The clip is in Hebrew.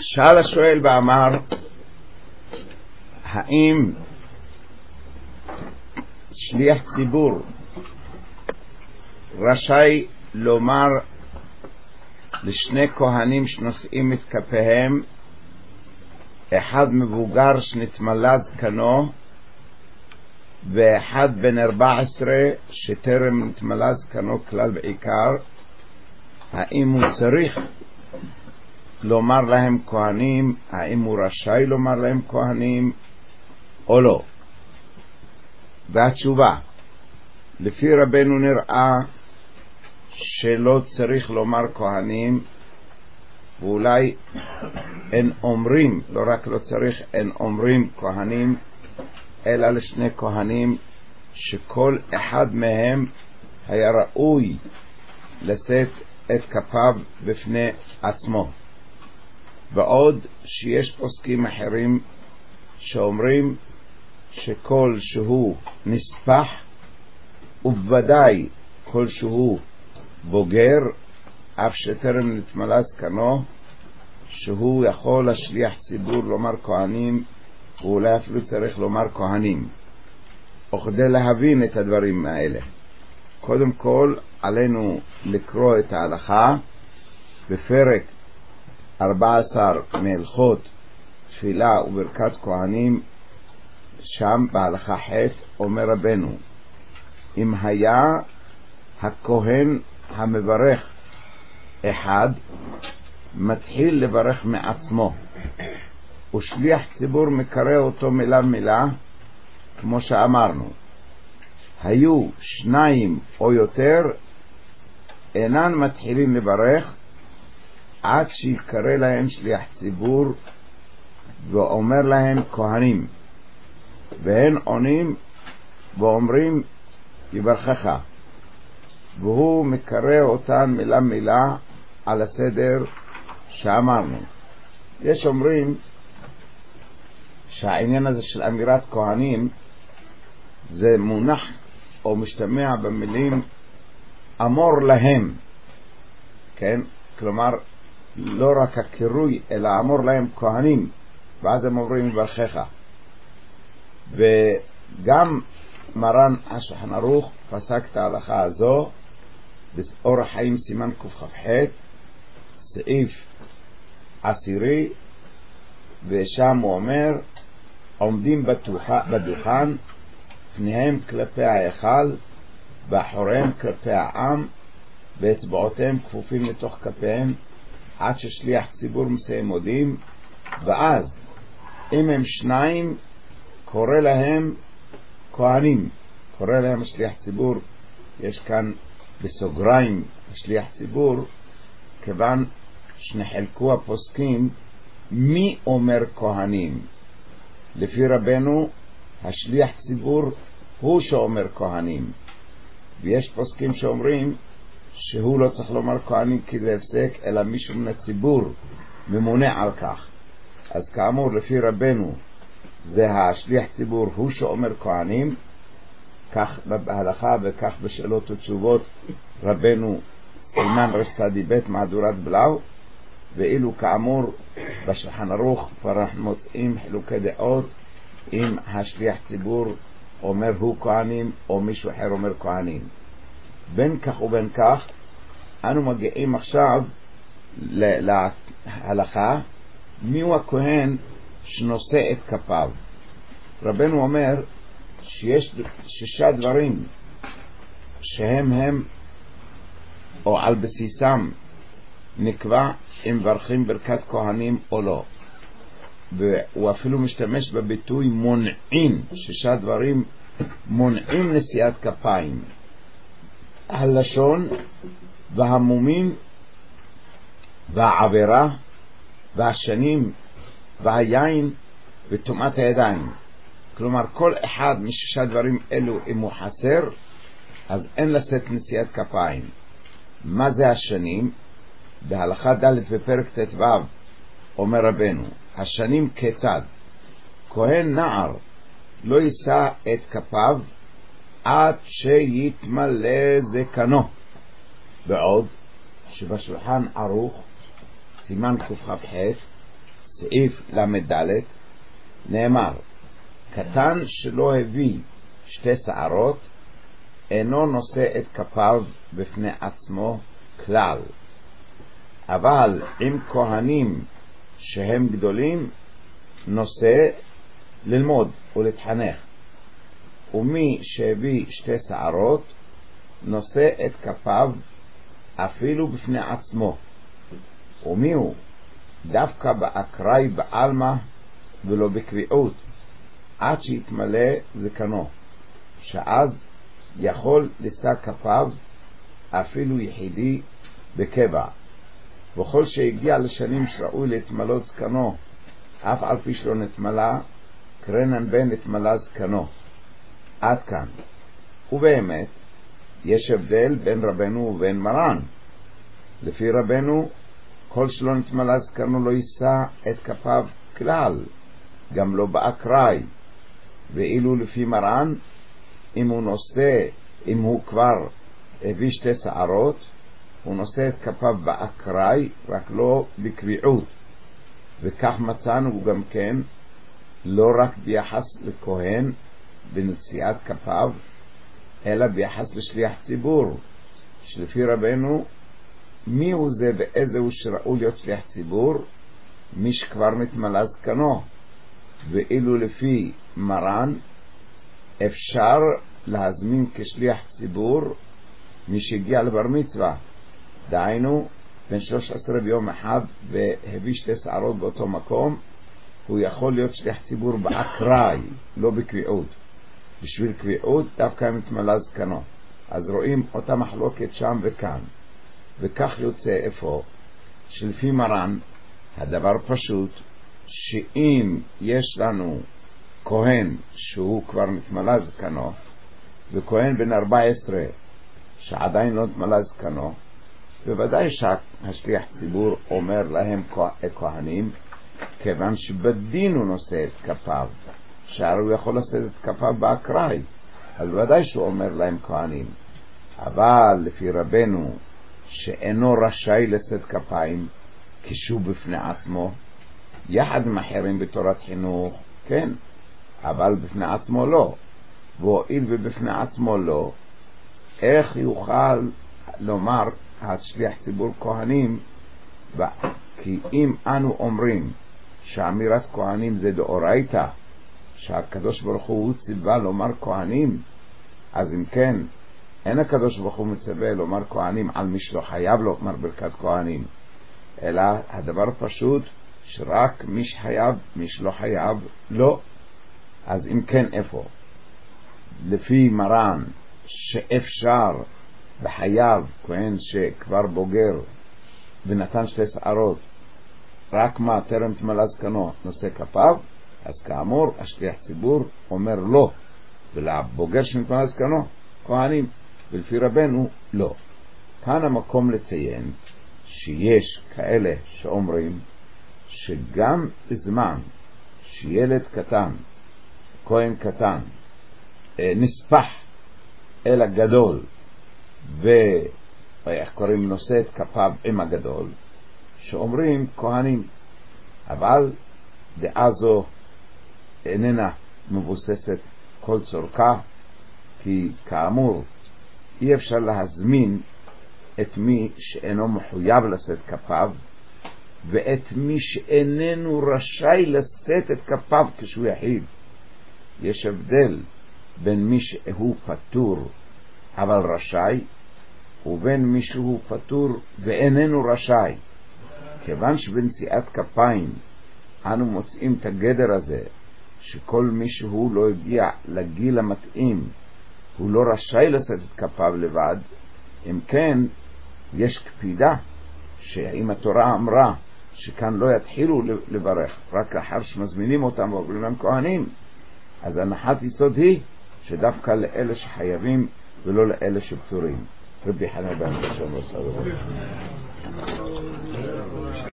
שאל השואל ואמר, האם שליח ציבור רשאי לומר לשני כהנים שנושאים את כפיהם, אחד מבוגר שנתמלא זקנו ואחד בן 14 שטרם נתמלא זקנו כלל בעיקר, האם הוא צריך לומר להם כהנים, האם הוא רשאי לומר להם כהנים או לא? והתשובה, לפי רבנו נראה שלא צריך לומר כהנים, ואולי אין אומרים, לא רק לא צריך, אין אומרים כהנים, אלא לשני כהנים שכל אחד מהם היה ראוי לשאת את כפיו בפני עצמו. ועוד שיש פוסקים אחרים שאומרים שכל שהוא נספח, ובוודאי כל שהוא בוגר, אף שטרם נתמלא זקנו, שהוא יכול לשליח ציבור לומר כהנים, ואולי אפילו צריך לומר כהנים. וכדי להבין את הדברים האלה, קודם כל עלינו לקרוא את ההלכה בפרק 14 מהלכות תפילה וברכת כהנים. שם בהלכה ח' אומר רבנו, אם היה הכהן המברך אחד מתחיל לברך מעצמו, ושליח ציבור מקרא אותו מילה מילה, כמו שאמרנו, היו שניים או יותר אינן מתחילים לברך עד שיקרא להם שליח ציבור ואומר להם כהנים, והן עונים ואומרים יברכך, והוא מקרא אותן מילה מילה על הסדר שאמרנו. יש אומרים שהעניין הזה של אמירת כהנים זה מונח או משתמע במילים אמור להם, כן? כלומר לא רק הקירוי אלא אמור להם כהנים, ואז הם אומרים יברכך. וגם מרן השולחן ערוך פסק את ההלכה הזו באורח חיים סימן קכ"ח סעיף 10, ושם הוא אומר, עומדים בדוכן, פניהם כלפי ההיכל ואחוריהם כלפי העם, ואצבעותיהם כפופים לתוך כפיהם, עד ששליח ציבור מסיים מודים, ואז אם הם שניים קורא להם כהנים, קורא להם שליח ציבור. יש כאן בסוגריים שליח ציבור, כיוון שנחלקו הפוסקים מי אומר כהנים. לפי רבנו השליח ציבור הוא שאומר כהנים, ויש פוסקים שאומרים שהוא לא צריך לומר כהנים כי זה הפסק, אלא מישהו מן הציבור ממונה על כך. אז כאמור לפי רבנו זה השליח ציבור הוא שאומר כהנים, כך בהלכה וכך בשאלות ותשובות רבנו סימן רצ"ב מהדורת בלאו. ואילו כאמור בשולחן ערוך כבר אנחנו מוצאים חילוקי דעות אם השליח ציבור אומר הוא כהנים או מישהו אחר אומר כהנים. בין כך ובין כך אנו מגיעים עכשיו להלכה מיהו הכהן שנושא את כפיו. רבנו אומר שיש 6 דברים שהם או על בסיסם נקבע אם מברכים ברכת כהנים או לא, והוא אפילו משתמש בביטוי מונעים. 6 דברים מונעים נשיאת כפיים: הלשון והמומים והעבירה והשנים והיין וטומאת הידיים. כלומר כל אחד מ6 דברים אלו אם הוא חסר אז אין לשאת נשיאת כפיים. מה זה השנים? בהלכה ד' בפרק ט"ו אומר רבנו, השנים כיצד? כהן נער לא יישא את כפיו עד שיתמלא זקנו. בעוד שבשולחן ערוך סימן קכ"ח סעיף למד נאמר, קטן שלא הביא שתי שערות אינו נושא את כפיו בפני עצמו כלל, אבל עם כהנים שהם גדולים נושא ללמוד ולהתחנך, ומי שהביא שתי שערות נושא את כפיו אפילו בפני עצמו. ומי הוא? דווקא באקראי בעלמא ולא בקביעות, עד שיתמלא זקנו, שאז יכול לשא כפיו אפילו יחידי בקבע. וכל שהגיע לשנים שראוי להתמלות זקנו, אף על פי שלא נתמלה, קרנן בן נתמלה זקנו. עד כאן. ובאמת יש הבדל בין רבנו ובין מרן. לפי רבנו, כל שלא נתמלה זקנו לא יישא את כפיו כלל, גם לא באקראי. ואילו לפי מרן, אם הוא כבר הביא שתי שערות, הוא נושא את כפיו באקראי, רק לא בקביעות. וכך מצאנו גם כן, לא רק ביחס לכהן בנשיאת כפיו, אלא ביחס לשליח ציבור, שלפי רבנו, מי הוא זה ואיזה הוא שראוי להיות שליח ציבור? מי שכבר נתמלה זקנו. ואילו לפי מרן, אפשר להזמין כשליח ציבור מי שהגיע לבר מצווה, דהיינו בן 13 ביום אחד והביא שתי שערות באותו מקום, הוא יכול להיות שליח ציבור באקראי, לא בקביעות. בשביל קביעות דווקא מתמלה זקנו. אז רואים אותה מחלוקת שם וכאן, וכך יוצא איפה שלפי מרן הדבר פשוט, שאם יש לנו כהן שהוא כבר נתמלה זקנו, וכהן בן 14 שעדיין לא נתמלה זקנו, בוודאי שהשליח ציבור אומר להם כהנים, כיוון שבדין הוא נושא את כפיו, שהרי הוא יכול לשאת את כפיו באקראי, אז בוודאי שהוא אומר להם כהנים. אבל לפי רבנו שאינו רשאי לשאת כפיים כשהוא בפני עצמו, יחד עם אחרים בתורת חינוך, כן, אבל בפני עצמו לא. והואיל ובפני עצמו לא, איך יוכל לומר השליח ציבור כהנים? כי אם אנו אומרים שאמירת כהנים זה דאורייתא, שהקדוש ברוך הוא ציווה לומר כהנים, אז אם כן אין הקדוש ברוך הוא מצווה לומר כהנים על מי שלא חייב לומר ברכת כהנים, אלא הדבר פשוט שרק מי שחייב, מי שלא חייב לא. אז אם כן איפה? לפי מרן שאפשר וחייב כהן שכבר בוגר ונתן שתי שערות, רק מה טרם תמלה זקנו נושא כפיו, אז כאמור השליח ציבור אומר לא, ולבוגר שנתמלה זקנו כהנים, ולפי רבנו לא. כאן המקום לציין שיש כאלה שאומרים שגם בזמן שילד קטן, כהן קטן, נספח אל הגדול ואיך קוראים נושא את כפיו עם הגדול, שאומרים כהנים, אבל דעה זו איננה מבוססת כל צורכה, כי כאמור אי אפשר להזמין את מי שאינו מחויב לשאת כפיו ואת מי שאיננו רשאי לשאת את כפיו כשהוא יחיד. יש הבדל בין מי שהוא פטור אבל רשאי ובין מי שהוא פטור ואיננו רשאי. כיוון שבנשיאת כפיים אנו מוצאים את הגדר הזה שכל מי שהוא לא הגיע לגיל המתאים הוא לא רשאי לשאת את כפיו לבד, אם כן יש קפידה שאם התורה אמרה שכאן לא יתחילו לברך רק לאחר שמזמינים אותם ואומרים להם כהנים, אז הנחת יסוד היא שדווקא לאלה שחייבים ולא לאלה שפטורים. רבי חנן בן עטר